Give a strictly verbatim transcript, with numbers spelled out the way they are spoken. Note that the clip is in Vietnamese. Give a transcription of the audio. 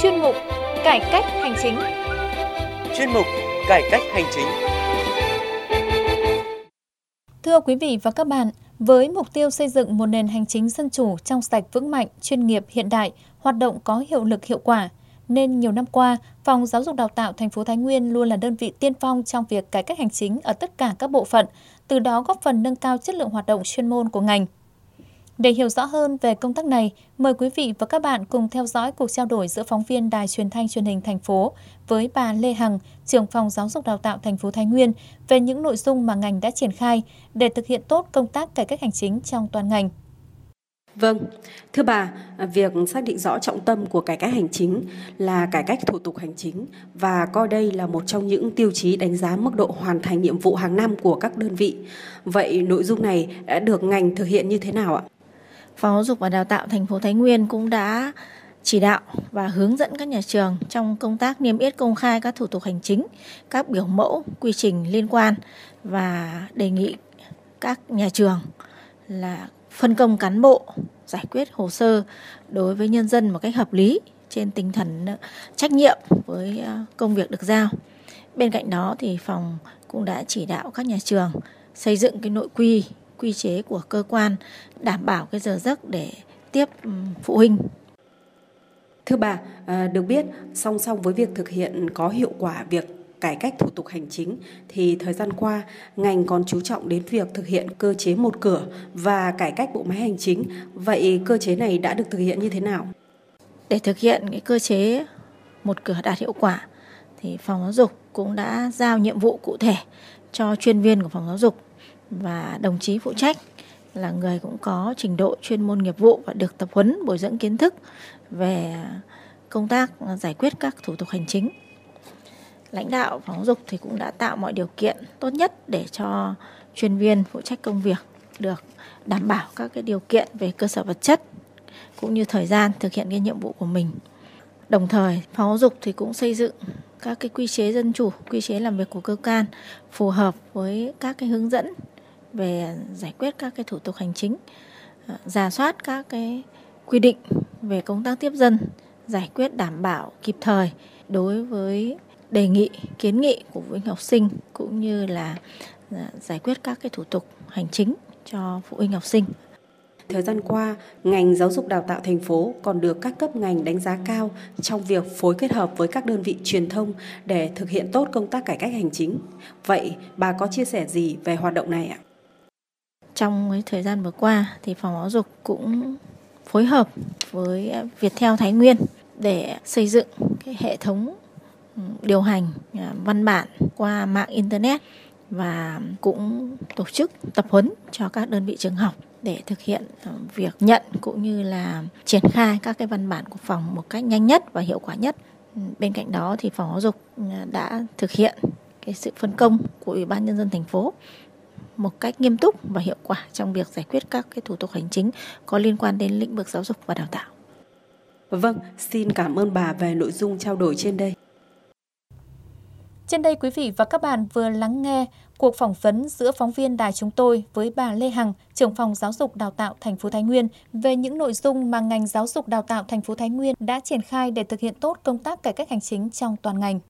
chuyên mục Cải cách hành chính. Chuyên mục Cải cách hành chính. Thưa quý vị và các bạn, với mục tiêu xây dựng một nền hành chính dân chủ trong sạch vững mạnh, chuyên nghiệp, hiện đại, hoạt động có hiệu lực hiệu quả, nên nhiều năm qua, Phòng Giáo dục Đào tạo thành phố Thái Nguyên luôn là đơn vị tiên phong trong việc cải cách hành chính ở tất cả các bộ phận, từ đó góp phần nâng cao chất lượng hoạt động chuyên môn của ngành. Để hiểu rõ hơn về công tác này, mời quý vị và các bạn cùng theo dõi cuộc trao đổi giữa phóng viên Đài Truyền thanh Truyền hình thành phố với bà Lê Hằng, trưởng Phòng Giáo dục Đào tạo thành phố Thái Nguyên về những nội dung mà ngành đã triển khai để thực hiện tốt công tác cải cách hành chính trong toàn ngành. Vâng, thưa bà, việc xác định rõ trọng tâm của cải cách hành chính là cải cách thủ tục hành chính và coi đây là một trong những tiêu chí đánh giá mức độ hoàn thành nhiệm vụ hàng năm của các đơn vị. Vậy nội dung này đã được ngành thực hiện như thế nào ạ? Phòng Giáo dục và Đào tạo thành phố Thái Nguyên cũng đã chỉ đạo và hướng dẫn các nhà trường trong công tác niêm yết công khai các thủ tục hành chính, các biểu mẫu, quy trình liên quan và đề nghị các nhà trường là phân công cán bộ giải quyết hồ sơ đối với nhân dân một cách hợp lý trên tinh thần trách nhiệm với công việc được giao. Bên cạnh đó thì phòng cũng đã chỉ đạo các nhà trường xây dựng cái nội quy, quy chế của cơ quan đảm bảo cái giờ giấc để tiếp phụ huynh. Thưa bà, được biết song song với việc thực hiện có hiệu quả việc cải cách thủ tục hành chính thì thời gian qua ngành còn chú trọng đến việc thực hiện cơ chế một cửa và cải cách bộ máy hành chính. Vậy cơ chế này đã được thực hiện như thế nào? Để thực hiện cái cơ chế một cửa đạt hiệu quả thì Phòng Giáo dục cũng đã giao nhiệm vụ cụ thể cho chuyên viên của Phòng Giáo dục và đồng chí phụ trách là người cũng có trình độ chuyên môn nghiệp vụ và được tập huấn bồi dưỡng kiến thức về công tác giải quyết các thủ tục hành chính. Lãnh đạo Phòng Giáo dục thì cũng đã tạo mọi điều kiện tốt nhất để cho chuyên viên phụ trách công việc được đảm bảo các cái điều kiện về cơ sở vật chất cũng như thời gian thực hiện cái nhiệm vụ của mình. Đồng thời, Phòng Giáo dục thì cũng xây dựng các cái quy chế dân chủ, quy chế làm việc của cơ quan phù hợp với các cái hướng dẫn về giải quyết các cái thủ tục hành chính, rà soát các cái quy định về công tác tiếp dân, giải quyết đảm bảo kịp thời đối với đề nghị, kiến nghị của phụ huynh học sinh cũng như là giải quyết các cái thủ tục hành chính cho phụ huynh học sinh. Thời gian qua, ngành giáo dục đào tạo thành phố còn được các cấp ngành đánh giá cao trong việc phối kết hợp với các đơn vị truyền thông để thực hiện tốt công tác cải cách hành chính. Vậy bà có chia sẻ gì về hoạt động này ạ? Trong cái thời gian vừa qua thì Phòng Giáo dục cũng phối hợp với Viettel Thái Nguyên để xây dựng cái hệ thống điều hành văn bản qua mạng Internet và cũng tổ chức tập huấn cho các đơn vị trường học để thực hiện việc nhận cũng như là triển khai các cái văn bản của phòng một cách nhanh nhất và hiệu quả nhất. Bên cạnh đó thì Phòng Giáo dục đã thực hiện cái sự phân công của Ủy ban Nhân dân thành phố một cách nghiêm túc và hiệu quả trong việc giải quyết các cái thủ tục hành chính có liên quan đến lĩnh vực giáo dục và đào tạo. Vâng, xin cảm ơn bà về nội dung trao đổi trên đây. Trên đây quý vị và các bạn vừa lắng nghe cuộc phỏng vấn giữa phóng viên đài chúng tôi với bà Lê Hằng, trưởng Phòng Giáo dục Đào tạo thành phố Thái Nguyên về những nội dung mà ngành giáo dục đào tạo thành phố Thái Nguyên đã triển khai để thực hiện tốt công tác cải cách hành chính trong toàn ngành.